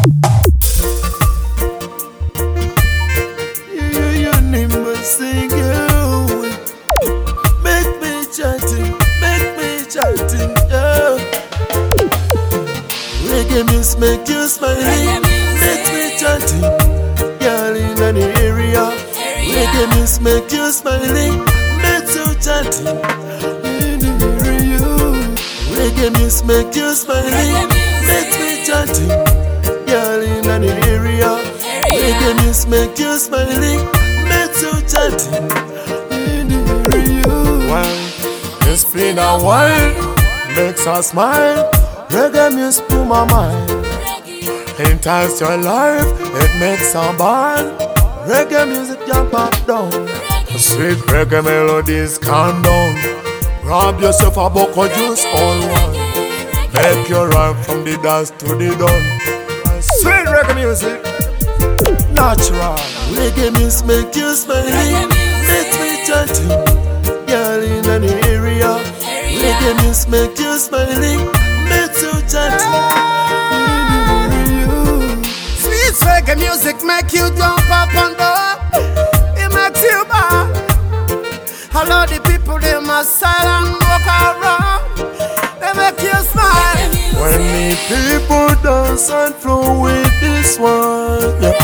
Your name must sing you. Make me chanting, yeah. Reggae music make you smiling, make me chanting, girl in the area. Reggae music make you smiling, make you chanting, in the area. Reggae music make you smiling, make me chanting, girl in the area. Reggae music make you smiling, make you chanting, in the area. Well, it's been a while, makes us smile. Reggae music to my mind, entice your life, it makes a band. Reggae music can't back down. Sweet reggae melodies calm down. Grab yourself a buck of juice, all one. Make you rhyme from the dance to the dawn. Sweet reggae music, natural. Reggae music make you smiling, make me chanting, girl in the area. Reggae music make you smiling, make you chanting, in the area. Sweet reggae music make you jump up and down. It makes you bad. Hello the people, they must silent walk around. They make you smile. When me people dance and flow with this one, yeah.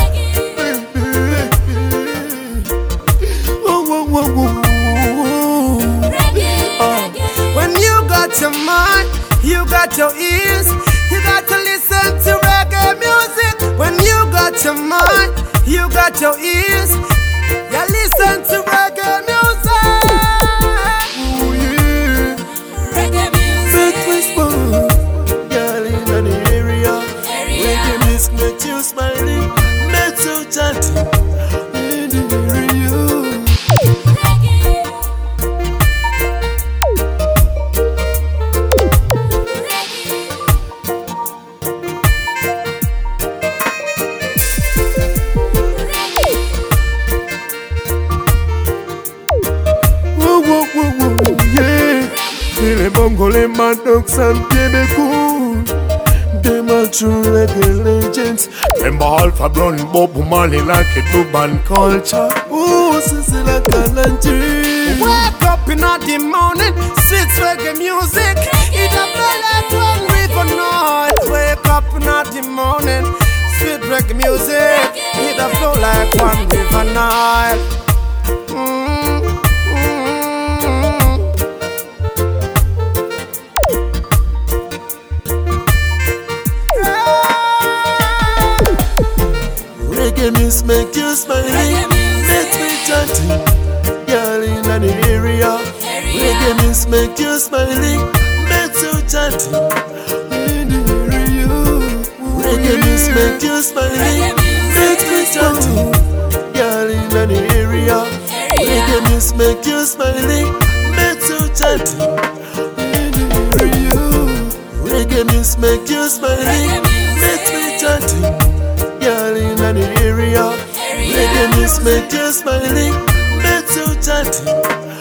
When you got your mind, you got your ears, you got to listen to reggae music. When you got your mind, you got your ears, you listen to reggae music. Ooh, yeah. Reggae music. Make me smile, girl in the area. Reggae music make you smiling, make you chanting, in the area. Yeah. Les Bongo, les Maddox and Baby Cool, them are true reggae legends. Remember Alpha Brown, Bob Marley like a Duban culture. Ooh, Sissy like a lantern. Wake up in the morning, sweet reggae music. It a feel like one river night. Wake up in the morning, sweet reggae music. It a flow like one river night. Reggae music make you smiling, make me chanting, girl in the area. Reggae music make you smiling, make you chanting, in the area. Reggae music make you smiling, make me chanting, girl in the area. Reggae music make you smiling, make you chanting, in the area. Reggae music make you smiling, make me chanting, girl in the area. Reggae music make you smiling, make you chanting,